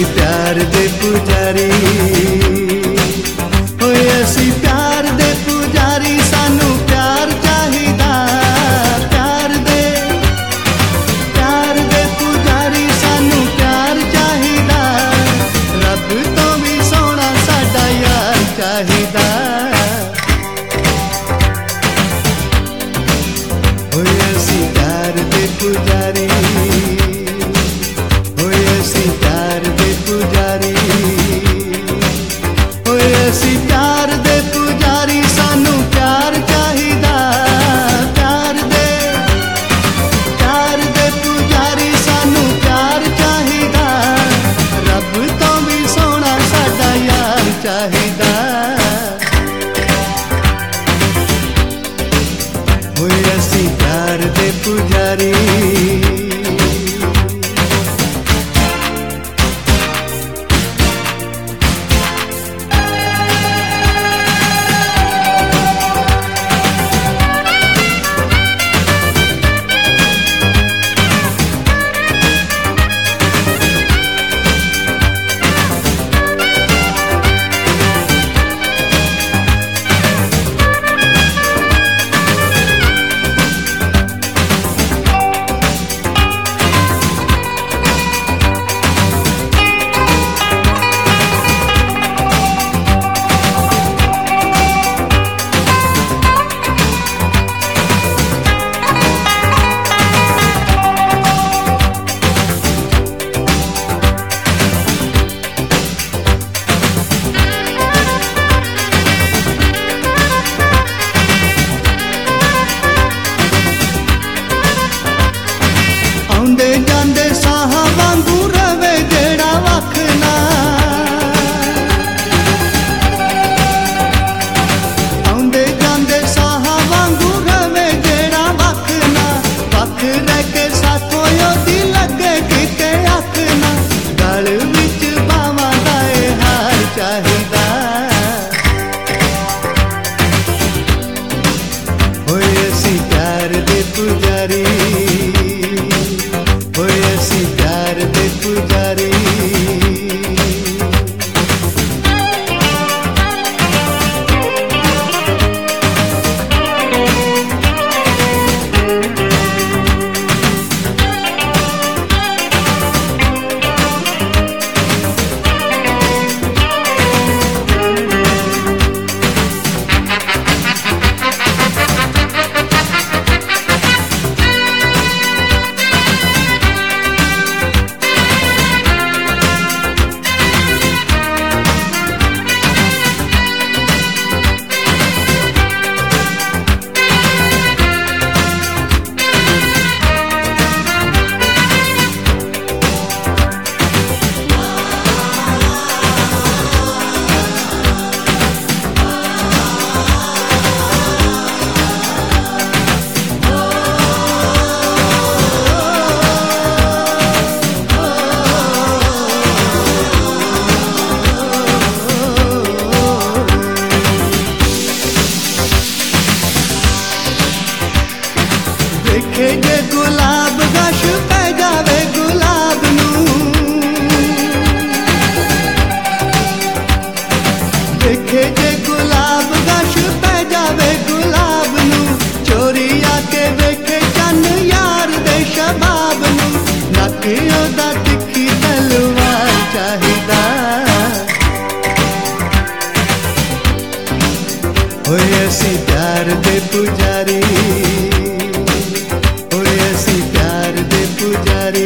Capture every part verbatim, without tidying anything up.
प्यार दे पुजारी, होए असी प्यार दे पुजारी, सानू प्यार चाहिदा। प्यार दे प्यार दे पुजारी, सानू प्यार चाहिदा। रब तो भी सोहना साडा यार चाहिदा। होए असी प्यार दे पुजारी, होए असी प्यार दे पुजारी, होए असी प्यार दे पुजारी, सानू प्यार चाहिदा। प्यार दे प्यार दे पुजारी, सानू प्यार चाहिदा। रब तो भी सोहना साडा यार चाहिदा। होए असी प्यार दे पुजारी। आउंदे जांदे साह वांगू रवे जेड़ा वखना, आउंदे जांदे साह वांगू रवे जेड़ा वखना। वख रह के साथों ओदी लगे किते आखना। गल विच बावां दा ए हार चाहिदा। होए असी प्यार दे पुजारी, होए असी प्यार दे पुजारी। देखे जे गुलाब गश पै जावे गुलाब नू, देखे जे गुलाब गश पै जावे गुलाब नू। चोरी आके वेखे चन यार दे शबाब नू। नक ओदा तिखी तलवार चाहिदा। होए असी प्यार दे पुजारी, होए असी प्यार दे पुजारी।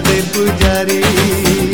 दे पुजारी।